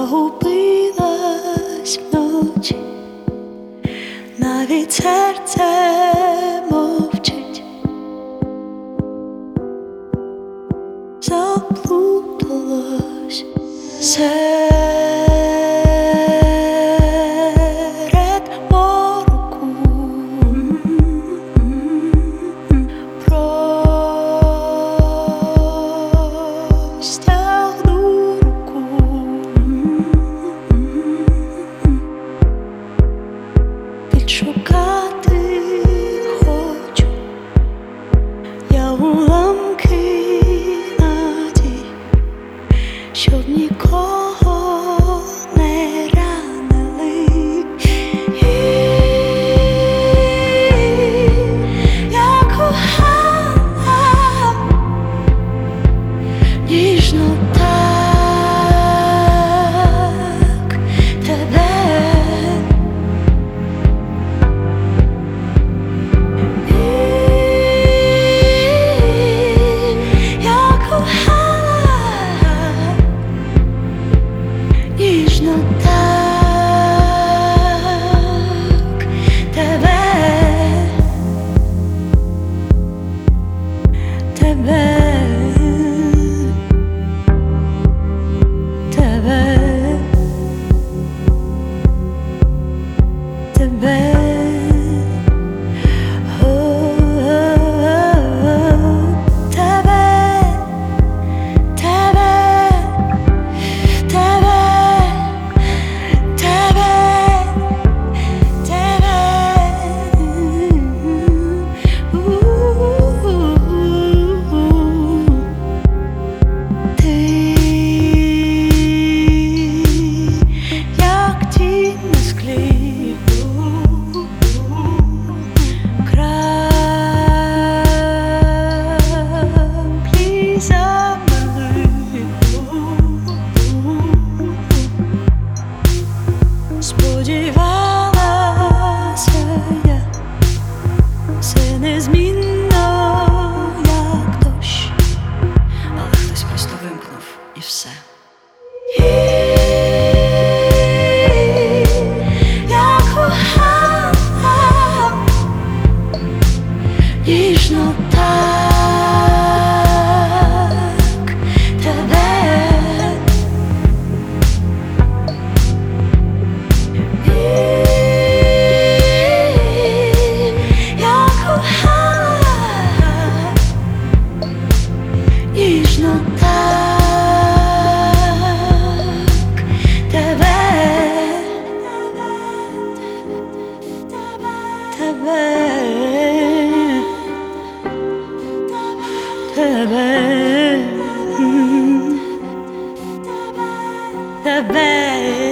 загубилась вночі, навіть серце мовчить, заплуталась серед мороку. Простягну руку, відшукати хочу я уламки надій, щоб нікого не ранили. Я кохала ніжно так тебе. Я кохала ніжно так тебе, тебе. Тебе, сподівалася я, все незмінно, як дощ, але хтось просто вимкнув і все. Я кохала ніжно так тебе. Ніжно так тебе, тебе, тебе, тебе.